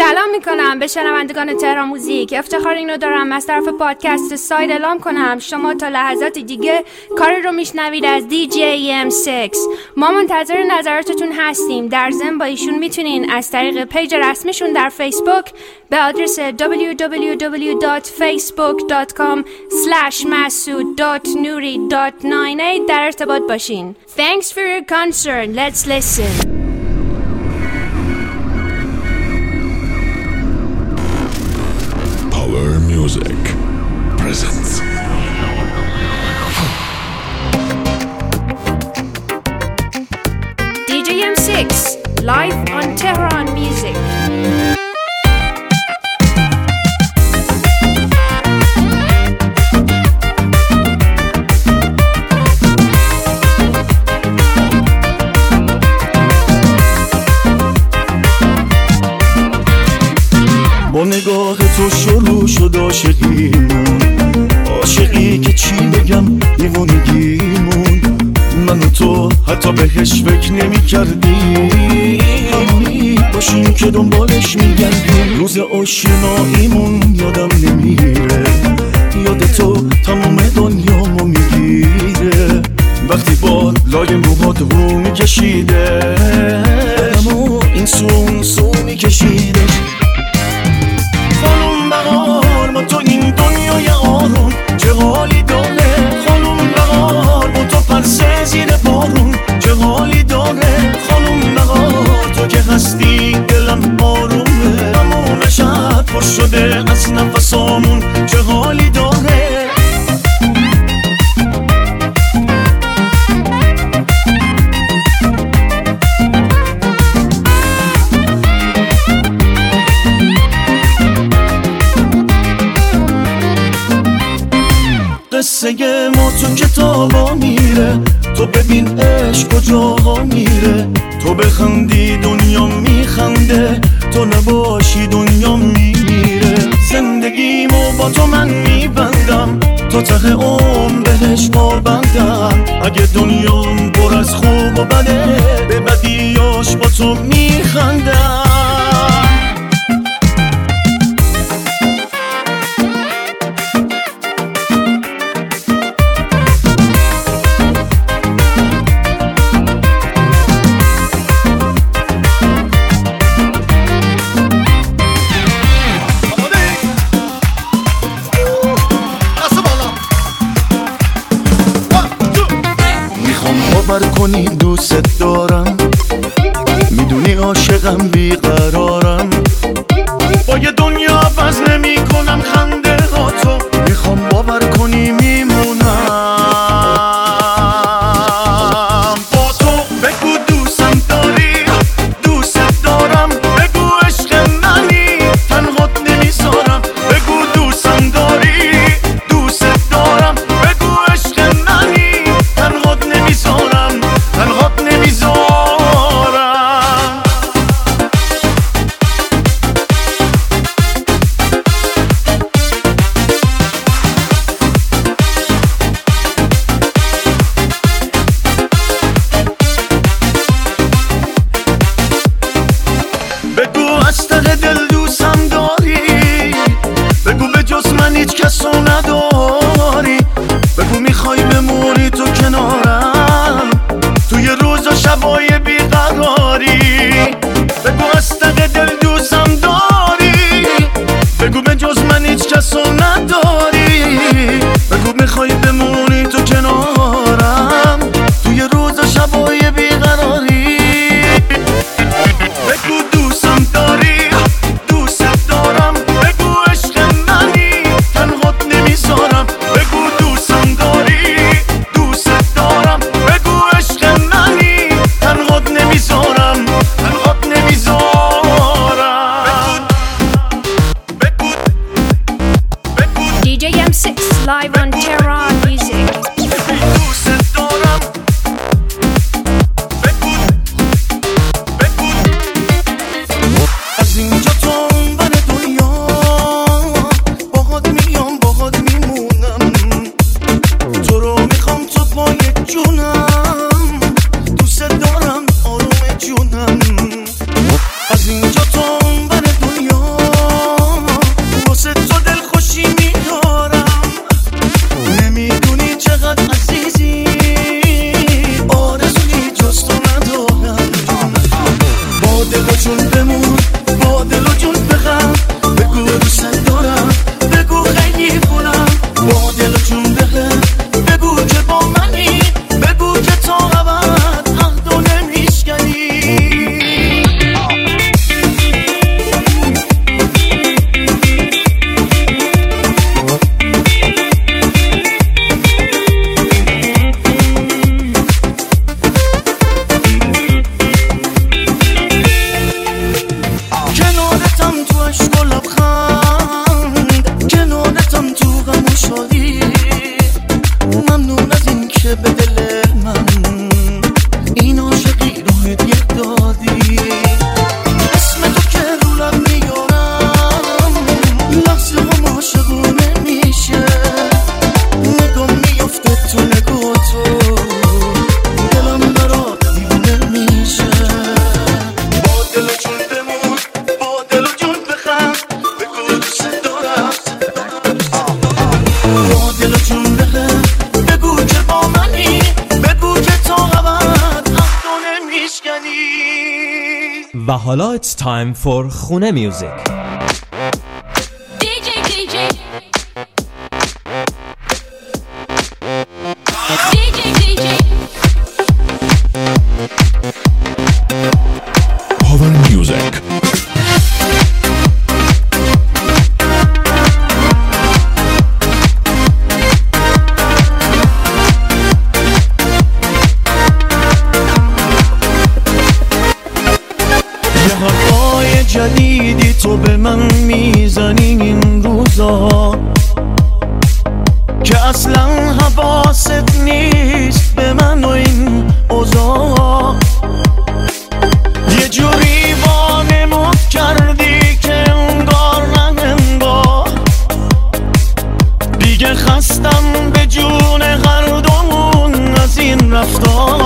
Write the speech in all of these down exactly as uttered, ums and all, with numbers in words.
سلام میکنم به شنوندگان تهران موزیک. افتخار اینو دارم از طرف پادکست ساید اعلام کنم شما تا لحظات دیگه کاری رو میشنوید از دی جی ام سیکس. ما منتظر نظراتتون هستیم. در ضمن با ایشون میتونین از طریق پیج رسمیشون در فیسبوک به آدرس دبلیو دبلیو دبلیو دات فیسبوک دات کام اسلش مسعود دات نوری دات نود و هشت در ارتباط باشین. Thanks for your concern. Let's listen. Power Music presents دی جی ام سیکس live on Tehran Music. با نگاه تو شروع شد عاشقیمون، عاشقی که چی بگم دیوونگیمون. من و تو حتی بهش فکر نمی کردیم همونی باشیم که دنبالش میگردیم. روز آشناییمون یادم نمیره، یاد تو تمام دنیامو میگیره. وقتی با لای موهات رو میکشیده اما این سو اون سو میکشیده. خانم بهار با تو این دنیای آروم چه حالی داره. خانم بهار با تو پرسه زیر بارون چه حالی داره. خانم بهار تو که هستی دلم آرومه، تمام شب پر شده از نفسامون چه حالی داره. قصه ما تو کتابا میره، تو ببین عشق کجاها میره. تو بخندی دنیا میخنده، تو نباشی دنیا میمیره. زندگیمو با تو من میبندم، تو ته عمر بهش پابندم. اگه دنیام پر از خوب و بده، به بدیاش با تو میخندم. باور کنی دوست دارم، میدونی عاشقم بیقرارم. با یه دنیا عوض نمی کنم خنده ها تو، میخوام باور کنی میمونم با تو. بگو دوستم داری، دوست دارم. بگو عشق منی، تنهات نمیذارم. بگو دوستم داری، دوست دارم. بگو عشق منی، تنهات نمیذارم. تنهات نمیذارم. بگو از ته دل دوستم داری. بگو به جز من هیچ کسو نداری. بگو میخوای بمونی تو کنارم توی روز و شبای بیقراری. بگو از ته دل دوستم داری. بگو به جز من هیچ کسو نداری. بگو میخوای بمونی تو کنارم توی روز و شبای بیقراری. بگو دوستم داری، دوست دارم. بگو عشق منی، تنهات نمیذارم. بگو دوستم داری، دوست دارم. بگو عشق منی، تنهات نمیذارم. تنهات نمیذارم. بگو بگو دی جی ام سیکس live on Tehran Music. دوست دارم. بگو بگو از اینجا تا اون بر دنیا باهات میام، باهات میمونم. تو رو میخوام تو پای جونم، دوست دارم آروم جونم. از اینجا تا اون بر دنیا حالا it's time for خونه میوزیک. جدیدی تو به من میزنی این روزا که اصلا حواست نیست به من و این اوضاع. یه جوری وانمود کردی که انگار نه انگار دیگه خستم به جون هر دومون از این رفتار.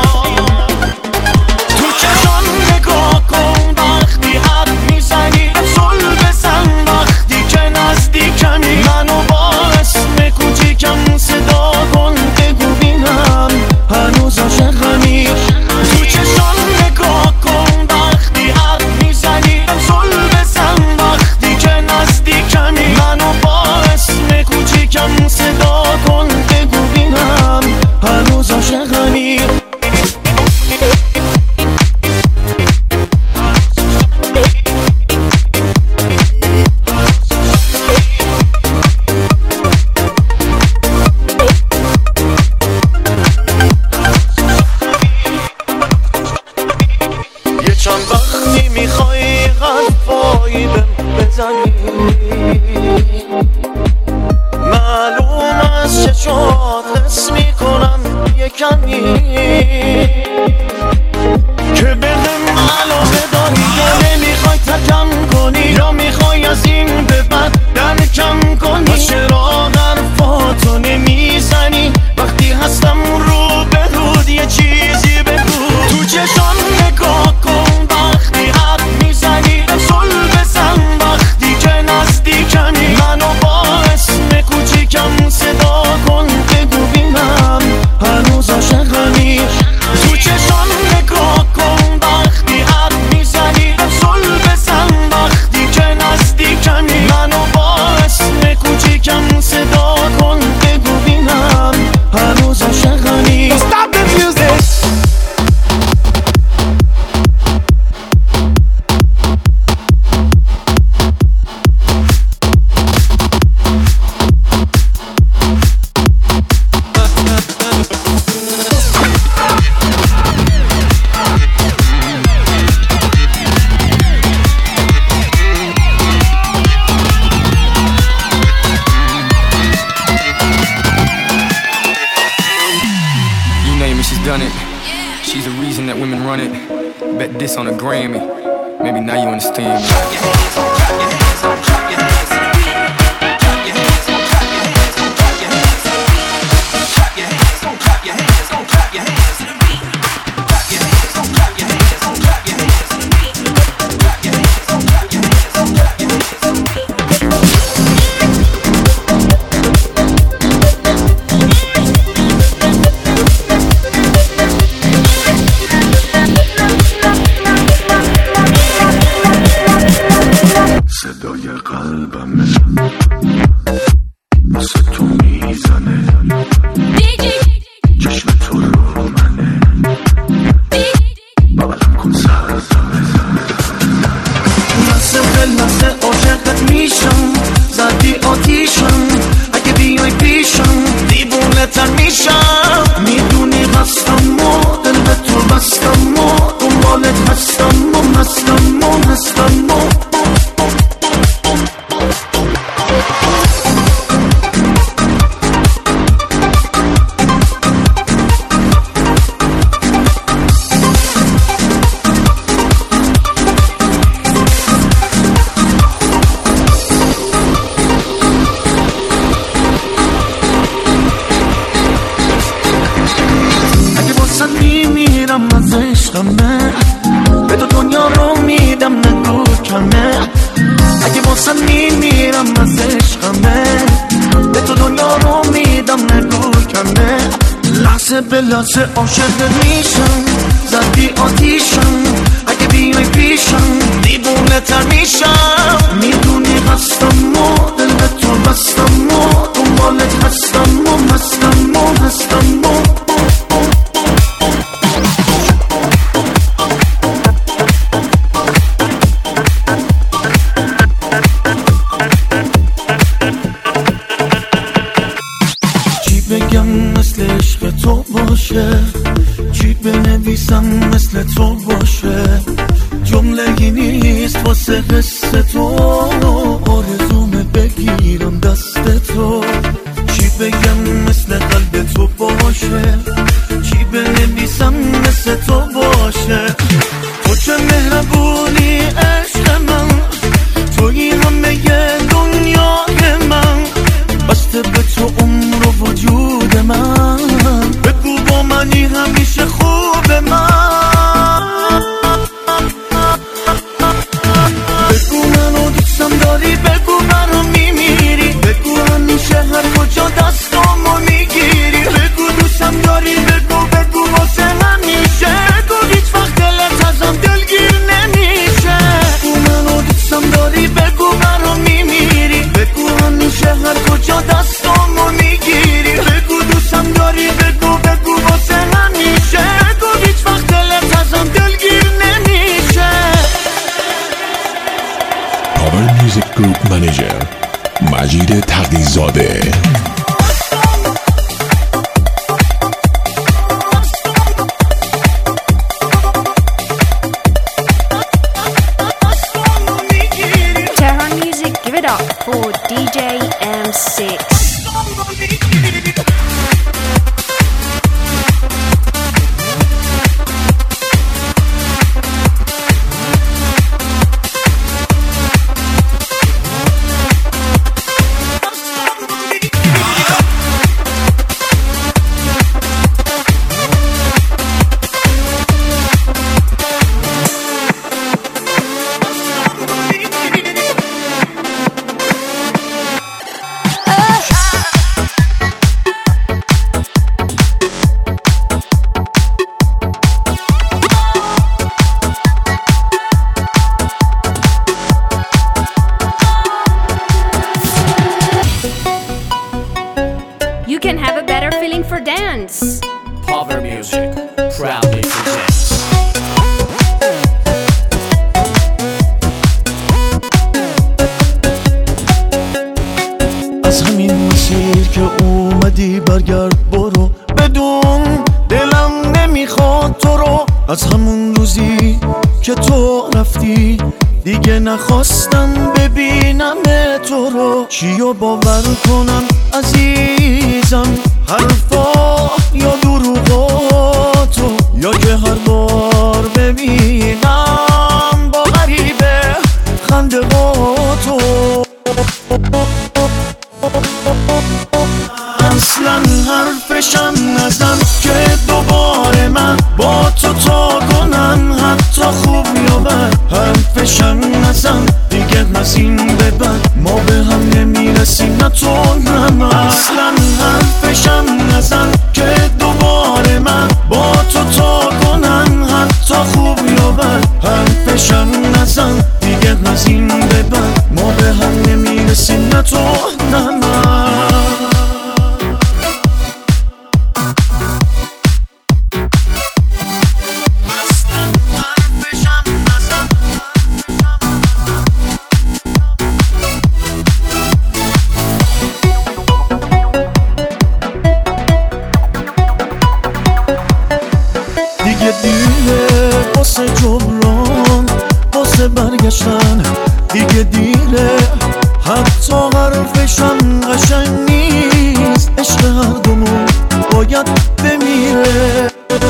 معلوم از چشات حس میکنم یه کمی که بهم علاقه داری یا نمیخوای تکم کنی یا میخوای از این به بعد درکم کنی. و چرا حرفاتو نمیزنی وقتی هستم رو به رود یه چیزی بگو. تو چشام نگاه کن وقتی حرف میزنی صل بزن وقتی که نزدیکمی. منو با اسم کوچیکم صدا کن بگو بینم هنوز عاشقمی. تو چشام نگاه کن وقتی حرف میزنی صل بزن وقتی که نزدیکمی. منو با اسم کوچیکم صدا کن بگو بینم هنوز عاشقمی. Stop the music. She's the reason that women run it. Bet this on a Grammy. Maybe now you understand me. Clap your hands on, clap your hands on, clap your hands on the beat. Clap your hands on, clap your hands on, clap your hands on the beat. Clap your hands on, clap your hands on, clap your hands on the beat. Clap your hands on, clap your hands on, clap your hands on the beat. Clap your hands on, clap your hands on, clap your hands on the beat. صدای قلبمه واسه تو میزنه چشم تو رو منه بغلم کن سر لحظه به لحظه عاشقت میشم زدی آتیشم اگه بیای پیشم دیوونه تر میشم. میدونی هستم و دل به تو بستم و دنبالت هستم و هستم و هستم و از عشقمه به تو دنیا رو میدم نگو کمه. اگه واسه میمیرم از عشقمه به تو دنیا رو میدم نگو کمه. لحظه به لحظه عاشق میشم زدی آتیشم اگه بی میره پیشم دیوونه تر میشم میدونی هستم و دل به تو بستم و دنبالت هستم و هستم و هستم و تو باشه چی بنویسم مثل تو باشه جمله‌ای نیست واسه قصه تو آرزومه بگیرم دست تو چی بگم مثل قلب تو باشه چی بنویسم مثل تو باشه تو چه مهربونی عشق من توی همه دنیای من بسته به تو عمر و وجود من بگو با منی همیشه خوب من بگو منو دوستم داری بگو منو میمیری بگو همیشه هر کجا دستامو میگیری بگو دوستم داری بگو بگو واسه همیشه بگو هیچ وقت دلت ازم دلگیر نمیشه بگو منو دوستم داری بگو منو میمیری بگو همیشه هر کجا دستامو میگیری بگو دوستم داری بگو بگو واسه همیشه بگو هیچ وقت دلت ازم دلگیر نمیشه Power Music Group Manager مجید تقی‌زاده Tehran Music, give it up for D J M six. You can have a better feeling for dance. Power Music proudly presents از همین مسیر که اومدی برگرد برو بدون دلم نمیخواد تو رو از همون روزی که تو رفتی دیگه نخواستم ببینم تو رو چیو باور کنم عزیزم حرفا یا دروغاتو یا که هر بار ببینم با غریبه خنده با تو اصلا حرفشم نزن که دوباره من با تو تا کنم حتی خوب یا بد حرفشم نزن دیگه از این به بعد ما به هم نمیرسیم نه تو نه من اصلا حرفشم نزن که دوباره من با تو تا کنم حتی خوب یا بد حرفشم نزن دیگه از این به بعد ما به هم نمیرسیم نه تو نه من دیگه دیره واسه جبران واسه برگشتن دیگه دیره حتی حرفشم قشنگ نیست عشق هر دومون باید بمیره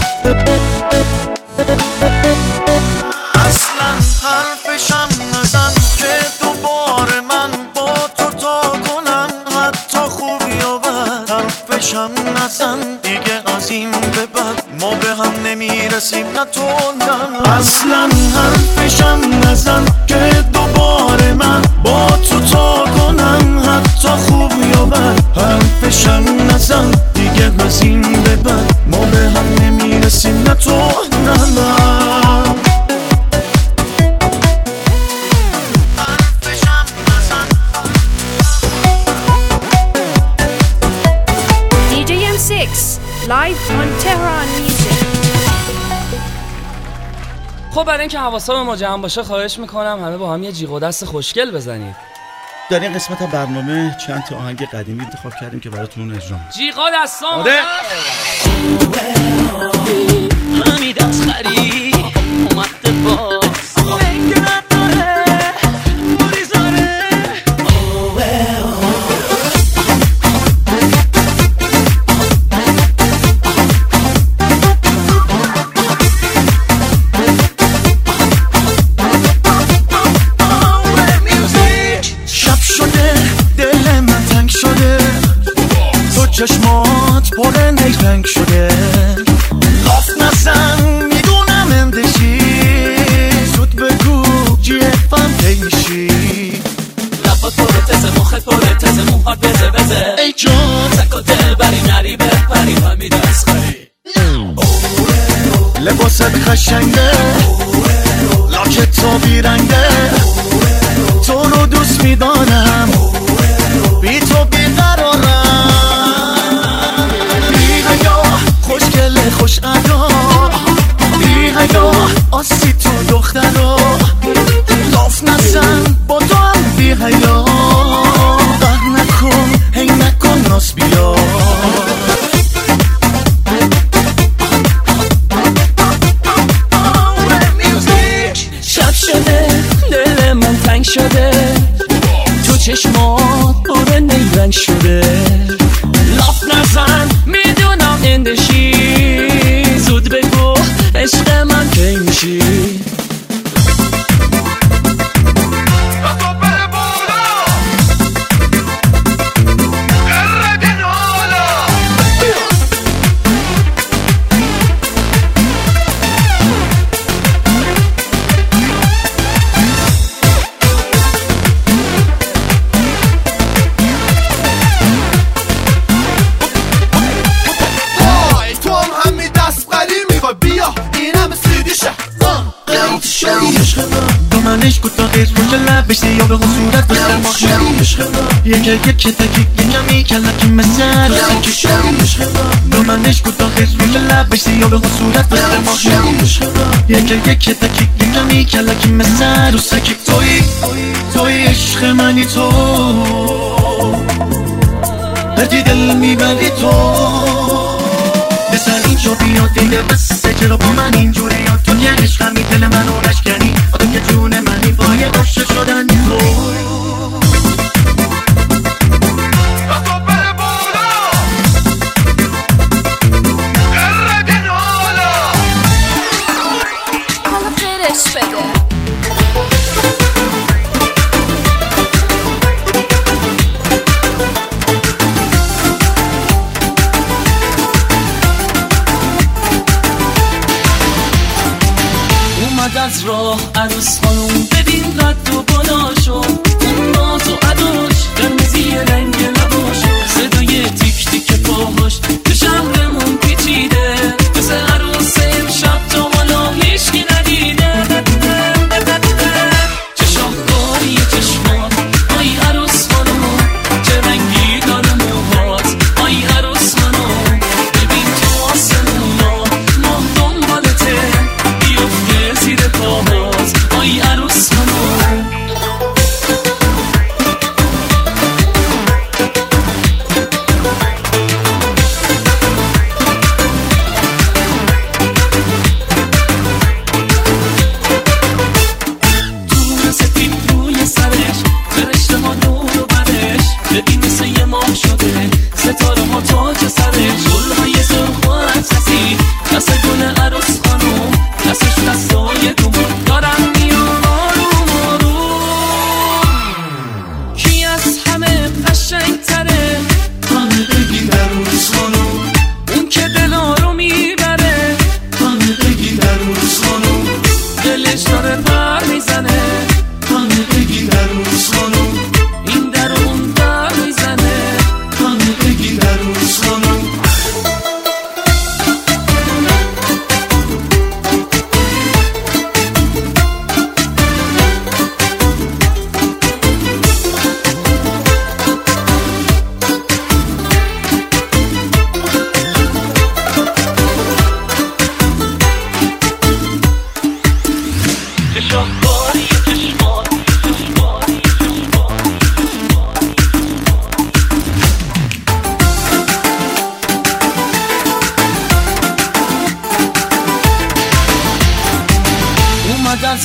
اصلا حرفشم نزن که دوباره من با تو تا کنم حتی خوبی و بد حرفشم نزن دیگه از این به بعد ما به هم نمیرسیم نه تو نه اصلا حرفشم نزن که دوباره من با تو تا کنم حتی خوب یا بد حرفشم نزن دیگه از این به بعد ما به هم نمیرسیم نه تو نه من six live on Tehran Music. خب برای اینکه حواسا ما جمع باشه خواهش میکنم همه با هم یه جیغ و دست خوشگل بزنید. در این قسمت برنامه چند تا آهنگ قدیمی انتخاب کردیم که براتون اجرا می‌کنیم. جیغ و دستام. آره. حمید اصغری اومده باز چشمات پر نیرنگ شده لاف نزن میدونم اندشی زود بگو جی افم کی میشی لبات پر تزه مخت پر تزه موهات بزه بزه ای جان سک و دل بری نری بپری حمید اصغری لباست خشنگه لاکت تو بیرنگه تو رو دوست میدارم بی تو بیقرارم خوشگله خوش ادا بی حیا آسی تو دخترا لاف نزن با تو هم بی حیا بغ نکن هی نکن ناس بیا شب شده دل من تنگ شده تو چشمات پر نیرنگ شده لاف نزن میدونم اندشی زود بگو عشق من کی میشی منش کوتا غیر رو که لبش یا به صورت بسر ما یک یک که تکی یکمی کلکی مثل دو منش کوتا غیر رو که لبش یا به صورت بسر ما یک یک که تکی یکمی کلکی مثل رو سکی توی توی عشق منی تو هرچی دل میبری تو بسر اینجا بیاد دیگه بسه چرا با من اینجوری یاد تو یه عشقمی دل منو نشکنی آدم که جون منی پای عاشق شدن تو از راه عروس خانوم ببین قد و بلاشو اون ناز و عداش قرمزی رنگ لباشو صدای تیک تیک پاهاش تو شهرمون پیچیده مثل عروس امشب تا حالا هیچکی ندیده چه شاهکاری چشمات آی عروس خانوم چه رنگی داره موهات آی عروس خانوم ببین تو آسمونا ماه دنبالته بیفته زیر پاهات آی عروس خانوم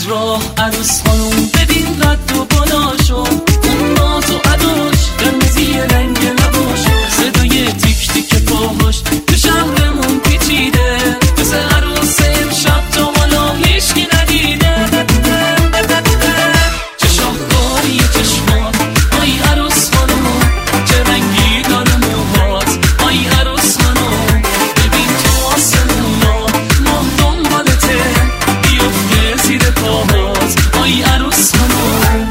راه عروس خانوم ببین قد و بالاشو، اون ناز و عداش قرمزی رنگ لباشو، صدای تیک تیک پاهاش تو شهرمون پیچیده، مثل عروس امشب تا حالا هیچکی ندیده. چه شاهکاری چشمات آی عروس خانوم، چه رنگی داره موهات آی عروس خانوم، ببین تو آسمونا ماه دنبالته بیفته زیر پاهات آی عروس خانوم.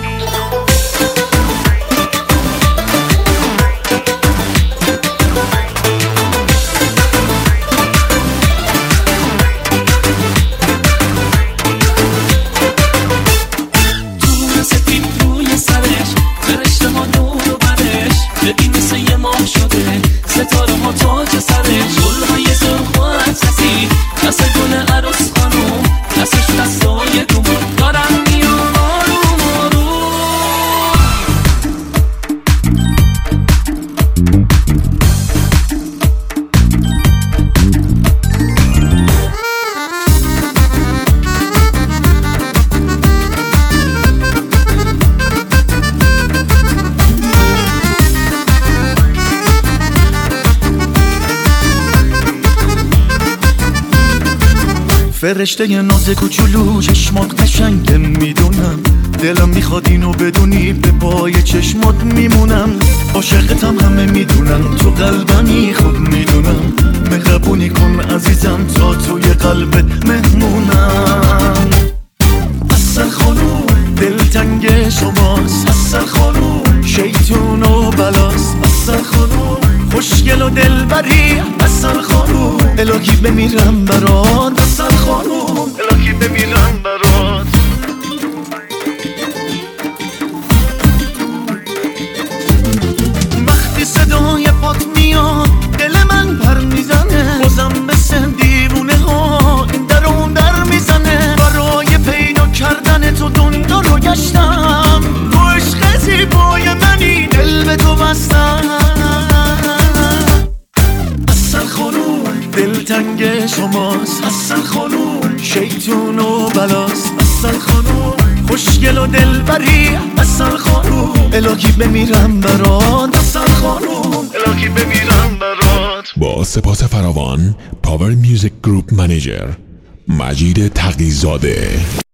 ببین مثل یه ماه شده ستاره ها تاج سرش، گل‌های سرخ و عطسی دست گل عروس خانوم، دستش دستای گمون دارم میان آروم آروم. فرشته ناز کوچولو چشمات قشنگه میدونم، دلم میخواد اینو بدونی به پای چشمات میمونم، عاشقتم همه میدونم تو قلبمی خوب میدونم، مهربونی کن عزیزم تا توی قلبت مهمونم. اصل خانوم دلتنگ شماست، اصل خانوم شیطون و بلاست، اصل خانوم خوشگل و دلبری، اصل خانوم الهی بمیرم برات، اصل خانوم الهی بمیرم برات. وقتی صدای پات میاد دل من پر میزنه، بازم مثل دیوونه ها این در اون در میزنه، برای پیدا کردن تو دنیا رو گشتم، تو عشق زیبای منی دل به تو بستم. اصل خانوم دلتنگ شماست، اصل خانوم شیطون و بلاست، اصل خانوم خوشگل و دلبری، اصل خانوم الهی بمیرم برات، اصل خانوم الهی بمیرم برات. با سپاس فراوان پاور میوزیک گروپ منیجر مجید تقی‌زاده.